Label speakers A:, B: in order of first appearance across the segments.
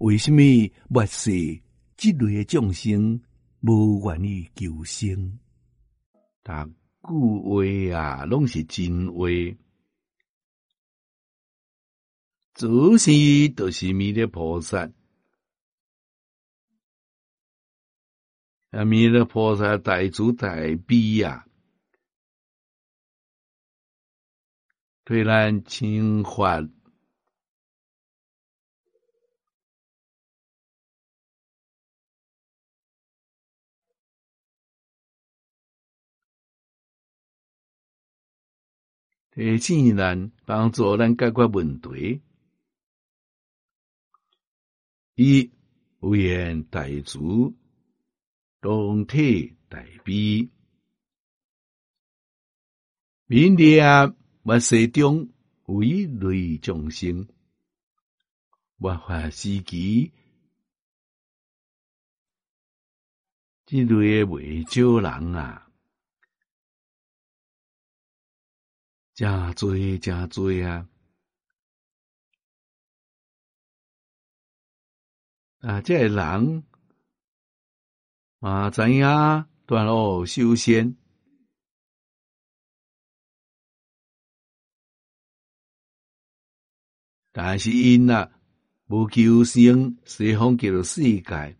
A: 为什么末世这类的众生无愿意求生？
B: 但句话啊，拢是真话。祖先就是弥勒菩萨，弥勒菩萨大慈大悲啊，对咱惩罚提醒咱，帮助咱解决问题。伊有言大慈，同体大悲，悯念末世中有一类众生，末法时期，这类未少人啊，真多真多啊！这个人知影断恶修仙，但是因无求生西方极乐世界，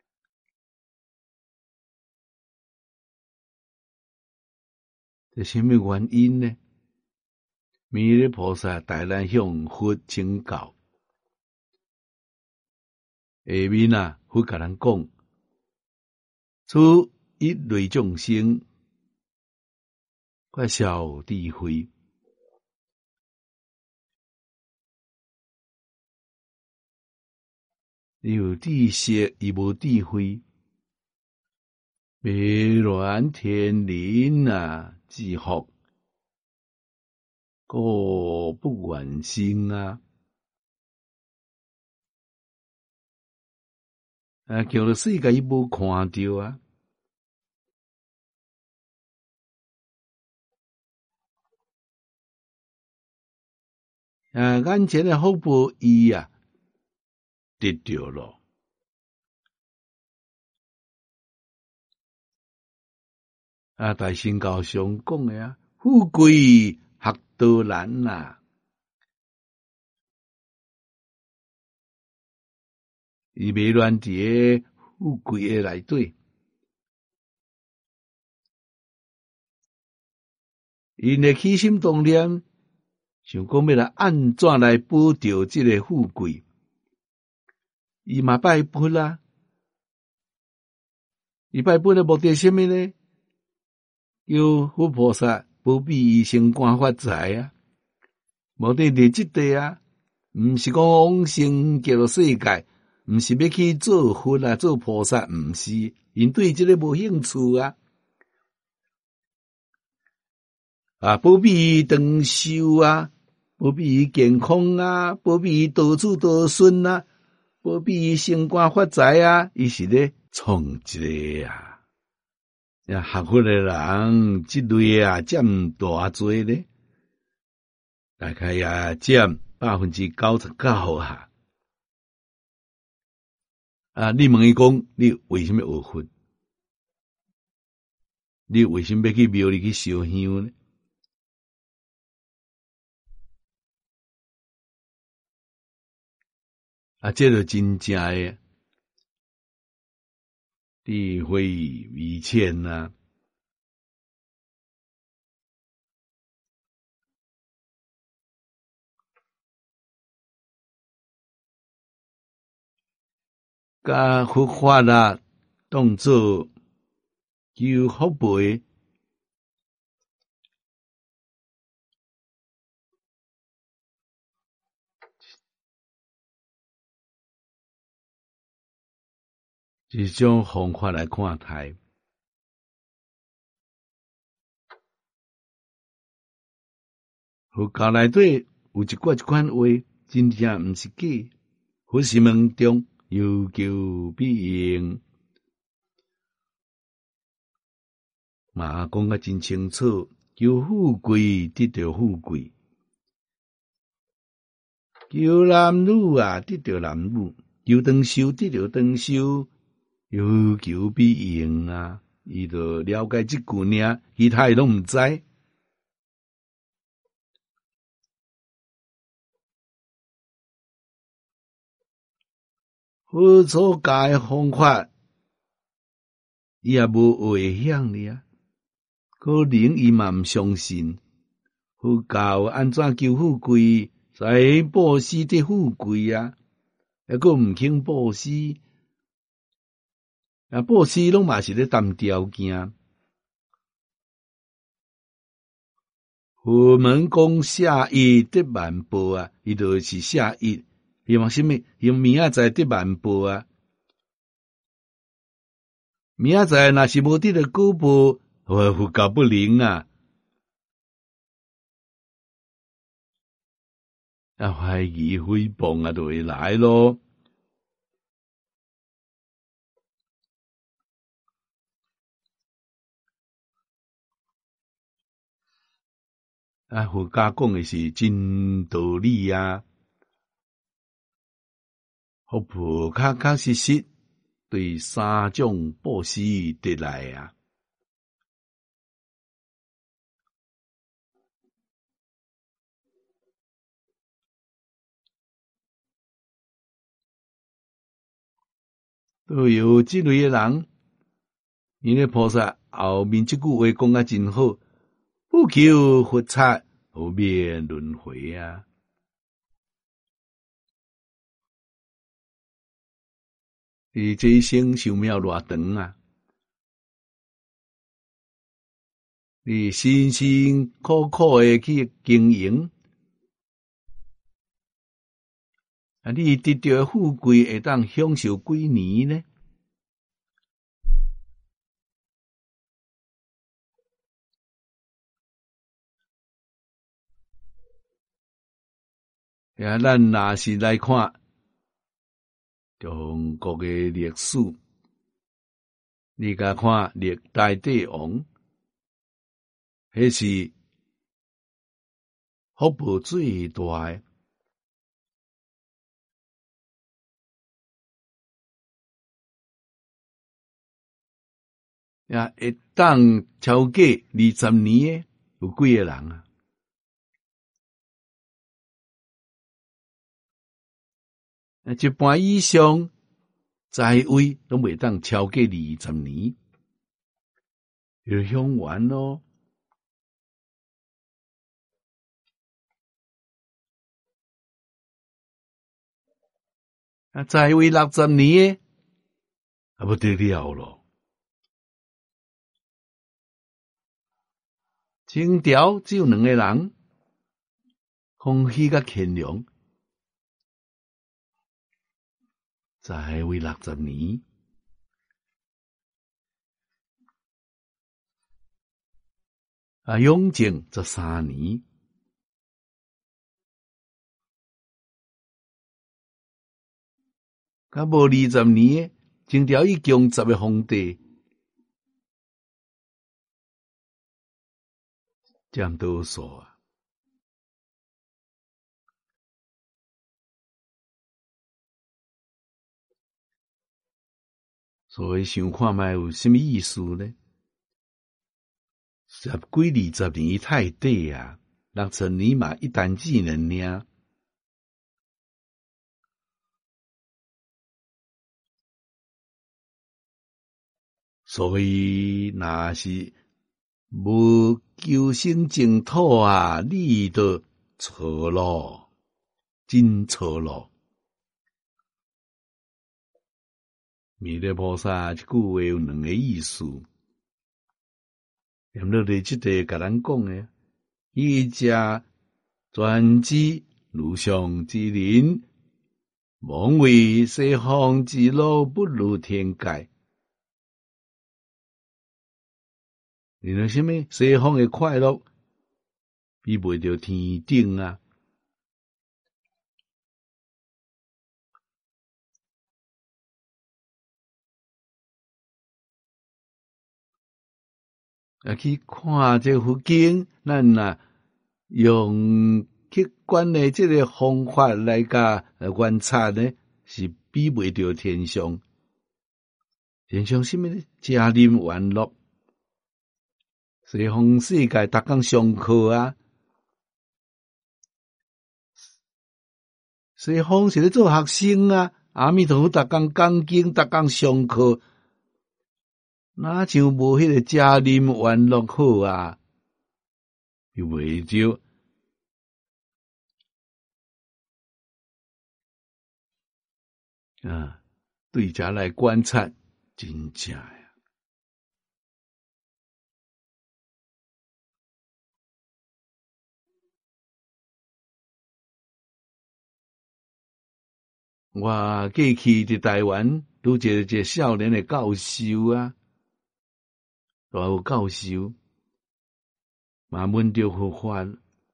B: 这什么原因呢？弥勒菩萨带咱向佛请教，下面佛甲咱讲，此一类众生，缺少智慧，有知识亦无智慧，迷乱天灵自福，故不愿生啊！极乐世界伊无看到啊！眼前的福报伊得到了。大乘教上讲的富贵学道难伊迷乱伫个富贵的内底，因的起心动念，想讲要来安怎来保着这个富贵，伊嘛拜佛啦。伊拜佛的目的是什么呢？叫佛菩萨保庇伊升官发财啊！目的是这个毋是讲往生极乐世界。毋是要去做佛做菩萨，毋是，因对这个无兴趣保庇长寿保庇健康保庇多子多孙保庇升官发财伊是咧创一个学佛的人，这类占大多咧，大概占99%你问伊讲，你为什么学佛？你为什么要去庙里去烧香呢？这就真正的智慧微浅甲佛法当作求福报，一种方法来看待。佛教内底有一款话，真正毋是假。佛是门中有求必应，嘛讲得真清楚，求富贵得到富贵，求男女得到男女， 求长寿，得着长寿，有求必应啊！伊就了解即句尔，其他伊拢毋知。好做教诶方法，伊也无学晓哩啊。可能伊嘛毋相信，佛教安怎求富贵，在布施得富贵啊，还佫毋肯布施，布施拢嘛是咧谈条件。佛门讲舍一得万报啊，伊就是舍一，希望什么？用明仔载得万报啊！明仔载若是无得到果报，佛教不灵啊！怀疑诽谤就会来咯。佛家讲的是真道理啊，佛菩确实实对三种布施得来啊。都有即类的人，因为菩萨后面即句话讲啊真好，不求佛刹，后面轮回啊。你这一生寿命偌长啊？你辛辛苦苦的去经营，你得到的富贵会当享受几年呢？咱若是来看中国的历史，你甲看历代帝王，迄是福报最大的。会当超过20年的有几个人啊？一般以上在位都袂当超过20年，就享完咯。在位60年的，不得了咯。清朝只有2个人，康熙甲乾隆，在位60年。雍正13年，甲无20年，清朝一共10个皇帝，占多数啊。所以想看卖有什么意思呢？10几20年太短啊，60年嘛一单技能尔。所以若是无求生净土啊，你就错咯，真错咯。弥勒菩萨这句话有2个意思，念落来即个甲咱讲诶，伊只专指如上之人，妄为西方之乐不如天界。你说什么？西方的快乐比袂着天顶啊！去看这佛经，咱用客观的这个方法来甲观察呢，是比袂着天上。天上什么呢？家人玩乐，西方世界逐工上课啊。西方是咧做学生啊，阿弥陀佛逐工讲经，逐工上课，哪像无迄个家人玩乐好啊？又袂着。对遮来观察，真正呀。我过去伫台湾，拄一个少年的教授啊，大有教授，嘛闻着佛法，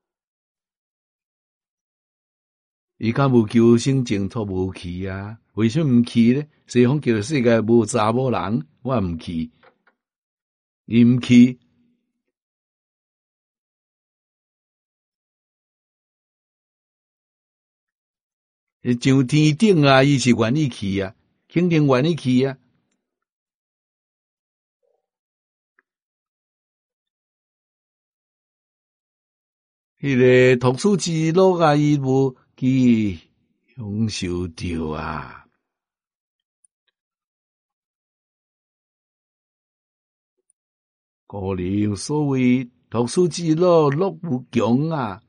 B: 伊敢无求生净土无去啊？为什么毋去呢？西方叫世界无查某人，我毋去，伊毋去。上天顶啊，伊是愿意去啊，肯定愿意去啊。迄个读书之路啊，伊无去享受着啊。古人所谓读书之路，路无穷啊，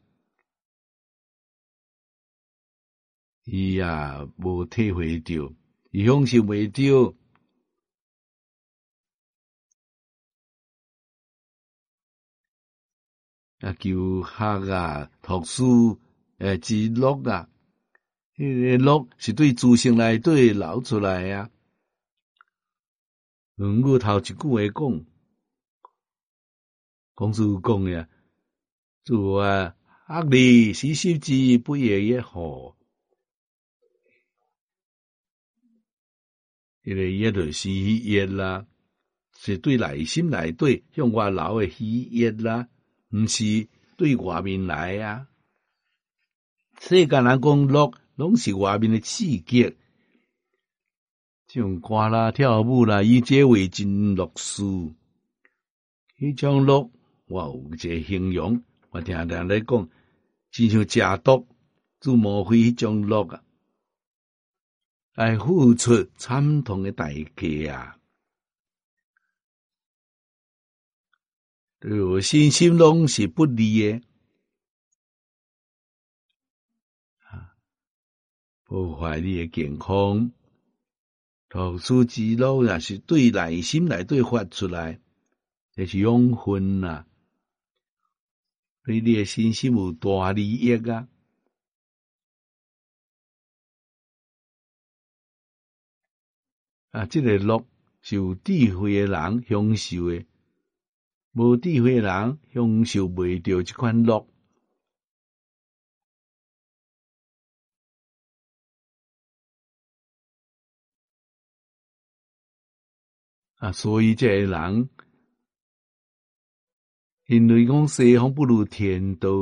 B: 伊啊无体会着，伊享受袂着。求学啊，读书之乐啊，迄个乐是对自性内底流出来啊。论语头一句话讲，孔子讲呀，主啊，学而时习之，不亦说乎？迄个也就是喜悦啦，是对内心内底向外流的喜悦啦，毋是对外面来啊。世间人讲乐，拢是外面的刺激，唱歌啦、跳舞啦，以这为真乐事。迄种乐，我有一个形容，我听人咧讲，亲像食毒，主莫非迄种乐啊，来付出惨痛的代价啊！对我身心拢是不利的。破坏你的健康，读书之路也是对内心内底发出来，这是养分啊，对你的身心有大利益啊！这个乐是有智慧的人享受的，无智慧的人享受袂到这款乐。所以这个人，因为讲西方不如天道，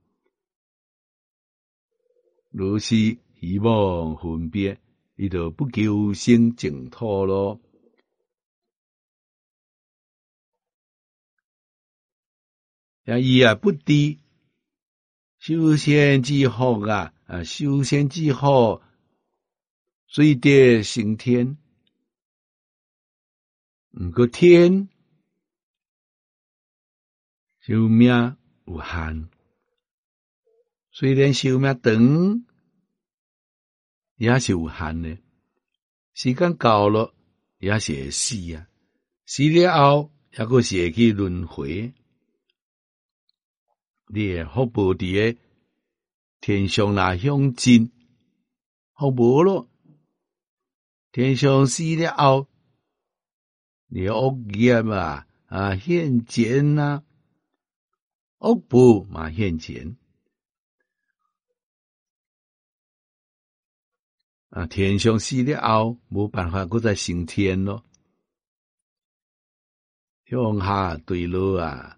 B: 若是希望分别，伊就不求生净土咯。伊也不知修仙之福啊，修仙之福，水跌升天。毋过天寿命有限，虽然寿命长，也是有限的。时间到了，也是会死啊。死了后，也阁是会去轮回。你的福报伫个天上若享尽，福无咯。天上死了后，你的恶业现前啊，恶报嘛现前。天上死了后，无办法搁再升天咯。向下对落啊，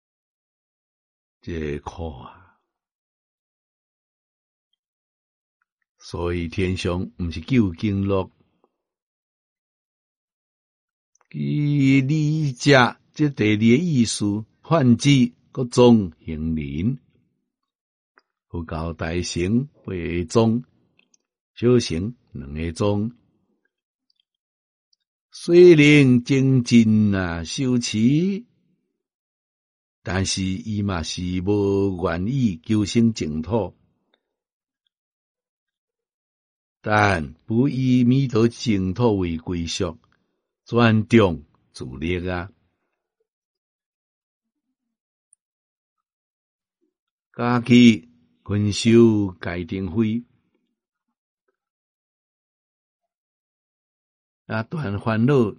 B: 这苦啊！ 所以天上毋是究竟乐。其理解这第二个意思，泛指各种行人，佛教大乘八个宗，小乘2个宗。虽然精进修持，但是伊嘛是无愿意求生净土，但不以弥陀净土为归宿，专重自力啊。家己分修戒定慧，断烦恼，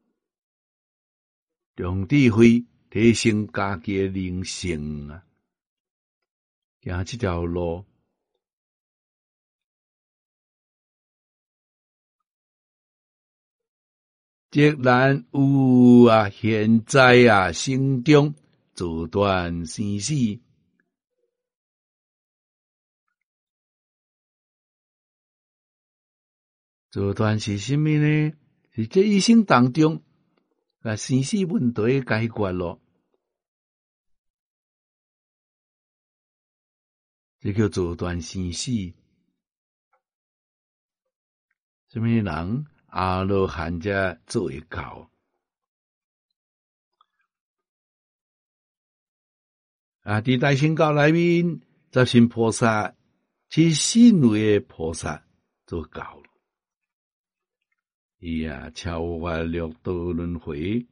B: 用智慧提升家己的灵性啊！行这条路，既然有现在心中自断生死。自断是什么呢？是这一生当中生死问题解决咯，这叫自断生死。什么人阿罗汉才做会到？伫大乘教内面，十信菩萨、七信位的菩萨做到了。伊超越六道轮回，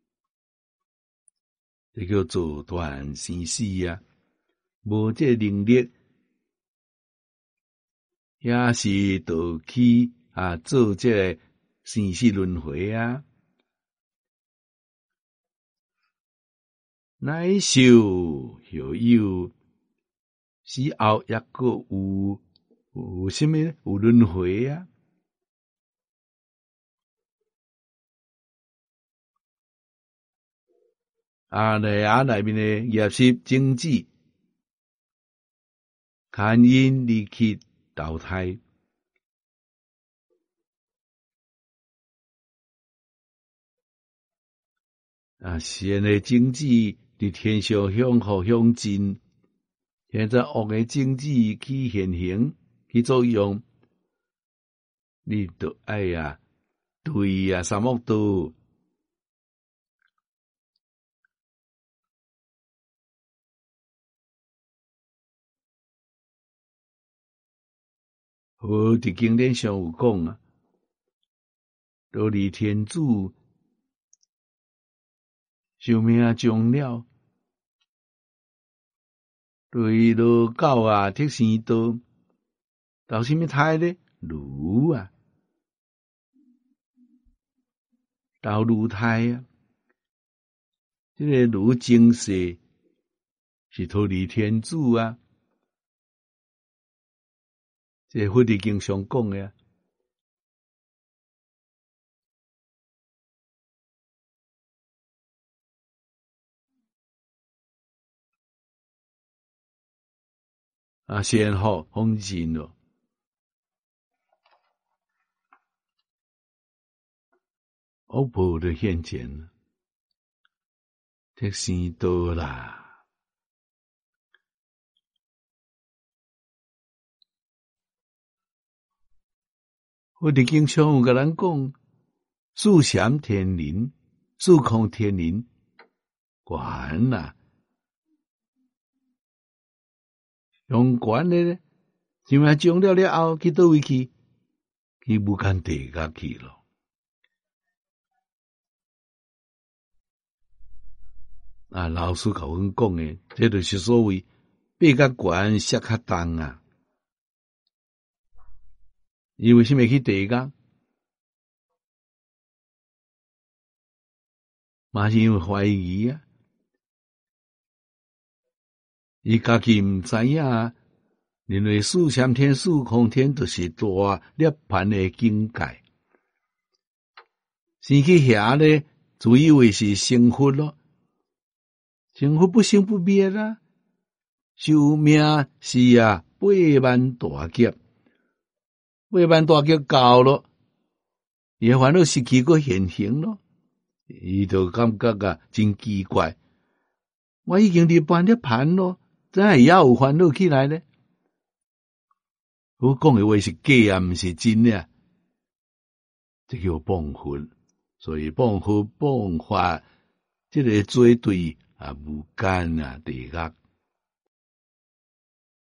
B: 这叫自断生死啊！无这能力，也是倒去做这个生死轮回啊！乃受后有，死后也个有什么？有轮回啊！内面的业识种子，牵引离去投胎。善的种子伫天上向好向进，现在恶的种子去现行去作用，你就爱对三恶道。伫经典上有讲都离天主寿命终了，对落狗铁生道，投什么胎呢？驴投驴胎啊！这个驴精世是脱离天主啊！这佛伫经上讲的先好风景咯，恶报的现前，铁生道啦。我伫经上有甲咱讲，自显天灵，自空天灵，悬用悬的呢，什么种了后去倒位去？去无间地狱去咯。老师甲阮讲的，这就是所谓爬较悬，摔较重啊。伊为什么去地狱？嘛是因为怀疑啊。伊家己毋知影，认为四禅天、四空天就是大涅槃的境界。生去遐呢，自以为是成佛咯。成佛不生不灭啦，寿命是8万大劫， 八万大劫到咯，伊烦恼失去个现行咯，伊就感觉啊真奇怪。我已经伫半涅盘咯，怎会也有烦恼起来呢？我讲的话是假啊，毋是真的，这叫谤佛。所以谤佛谤法，这个做对啊无间啊地狱。